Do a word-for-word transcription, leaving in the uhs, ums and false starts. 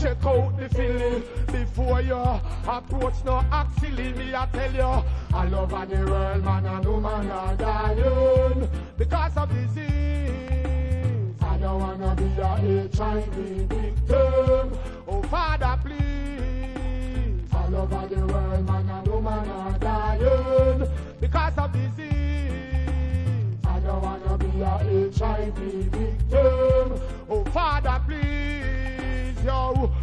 check out the feeling before you approach. No act silly, me I tell you. All over the world, man and woman are dying because of disease. I don't wanna be a H I V victim. Oh Father, please. All over the world, man and woman are dying because of disease. I don't wanna be a H I V victim. Oh Father.